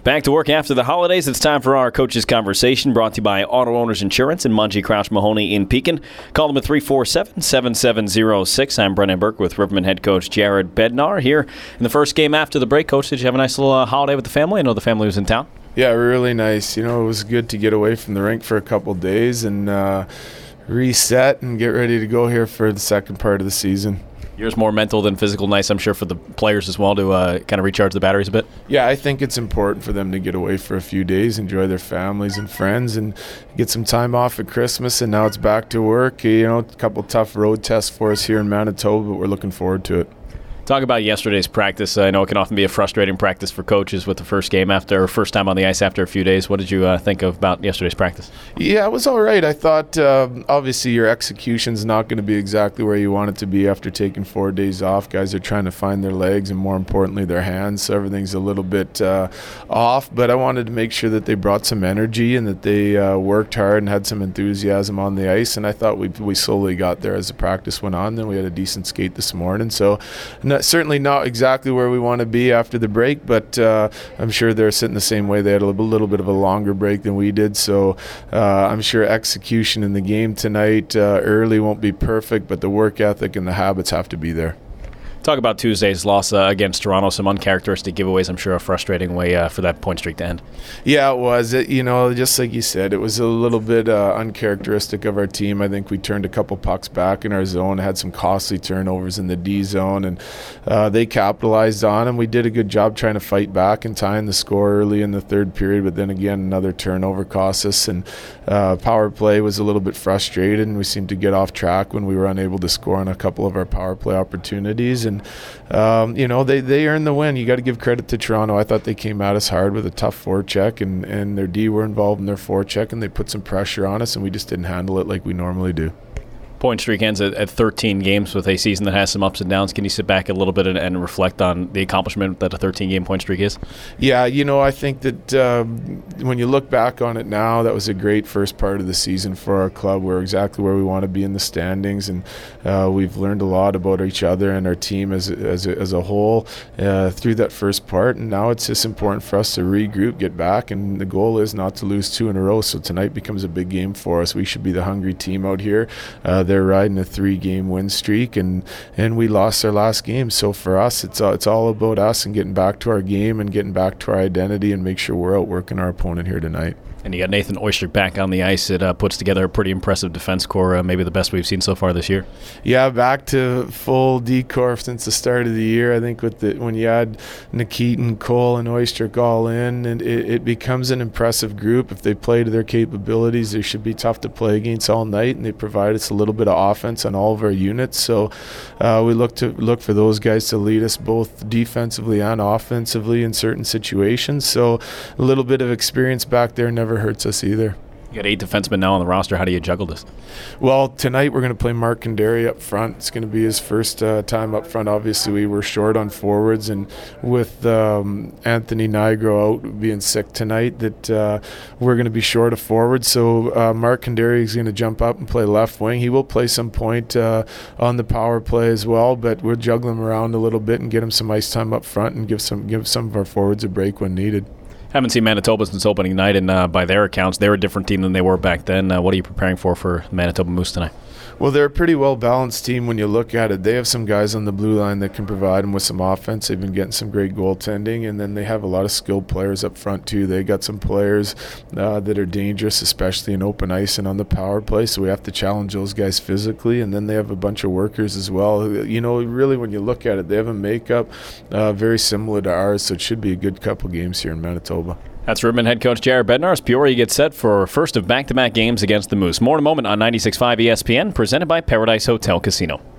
Back to work after the holidays. It's time for our Coaches Conversation, brought to you by Auto Owners Insurance and Mungie Crouch Mahoney in Pekin. Call them at 347-7706. I'm Brennan Burke with Riverman head coach Jared Bednar here in the first game after the break. Coach, did you have a nice little holiday with the family? I know the family was in town. Yeah, really nice. It was good to get away from the rink for a couple days and reset and get ready to go here for the second part of the season. Yours more mental than physical. Nice, I'm sure, for the players as well to kind of recharge the batteries a bit. Yeah, I think it's important for them to get away for a few days, enjoy their families and friends, and get some time off at Christmas. And now it's back to work. A couple tough road tests for us here in Manitoba, but we're looking forward to it. Talk about yesterday's practice. I know it can often be a frustrating practice for coaches with the first time on the ice after a few days. What did you think about yesterday's practice? Yeah, it was all right. I thought obviously your execution's not going to be exactly where you want it to be after taking 4 days off. Guys are trying to find their legs and more importantly their hands, so everything's a little bit off. But I wanted to make sure that they brought some energy and that they worked hard and had some enthusiasm on the ice. And I thought we slowly got there as the practice went on. Then we had a decent skate this morning. So certainly not exactly where we want to be after the break, but I'm sure they're sitting the same way. They had a little bit of a longer break than we did, so I'm sure execution in the game tonight early won't be perfect, but the work ethic and the habits have to be there. Talk about Tuesday's loss against Toronto. Some uncharacteristic giveaways. I'm sure a frustrating way for that point streak to end. Yeah, it was. Just like you said, it was a little bit uncharacteristic of our team. I think we turned a couple pucks back in our zone, had some costly turnovers in the D zone, and they capitalized on them. We did a good job trying to fight back and tying the score early in the third period, but then again, another turnover cost us, and power play was a little bit frustrated, and we seemed to get off track when we were unable to score on a couple of our power play opportunities. And they earned the win. You got to give credit to Toronto. I thought they came at us hard with a tough forecheck, and their D were involved in their forecheck, and they put some pressure on us, and we just didn't handle it like we normally do. Point streak ends at 13 games with a season that has some ups and downs. Can you sit back a little bit and reflect on the accomplishment that a 13-game point streak is? Yeah, I think that when you look back on it now, that was a great first part of the season for our club. We're exactly where we want to be in the standings, and we've learned a lot about each other and our team as a whole through that first part. And now it's just important for us to regroup, get back, and the goal is not to lose 2 in a row. So tonight becomes a big game for us. We should be the hungry team out here. They're riding a 3-game win streak, and we lost our last game. So for us, it's all about us and getting back to our game and getting back to our identity and make sure we're outworking our opponent here tonight. And you got Nathan Oyster back on the ice. It puts together a pretty impressive defense core, maybe the best we've seen so far this year. Yeah, back to full D-corps since the start of the year. I think when you add Nikitin, Cole, and Oyster all in, and it becomes an impressive group. If they play to their capabilities, they should be tough to play against all night, and they provide us a little bit of offense on all of our units. So we look for those guys to lead us both defensively and offensively in certain situations. So a little bit of experience back there never hurts us either. You got 8 defensemen now on the roster. How do you juggle this? Well, tonight we're going to play Mark Kandari up front. It's going to be his first time up front. Obviously, we were short on forwards, and with Anthony Nigro out being sick tonight, that we're going to be short of forwards. So Mark Kandari is going to jump up and play left wing. He will play some point on the power play as well, but we'll juggle him around a little bit and get him some ice time up front and give some of our forwards a break when needed. Haven't seen Manitoba since opening night, and by their accounts, they're a different team than they were back then. What are you preparing for Manitoba Moose tonight? Well, they're a pretty well-balanced team when you look at it. They have some guys on the blue line that can provide them with some offense. They've been getting some great goaltending, and then they have a lot of skilled players up front, too. They got some players that are dangerous, especially in open ice and on the power play, so we have to challenge those guys physically, and then they have a bunch of workers as well. Really, when you look at it, they have a makeup very similar to ours, so it should be a good couple games here in Manitoba. That's Riverman head coach Jared Bednar as Peoria gets set for first of back-to-back games against the Moose. More in a moment on 96.5 ESPN, presented by Paradise Hotel Casino.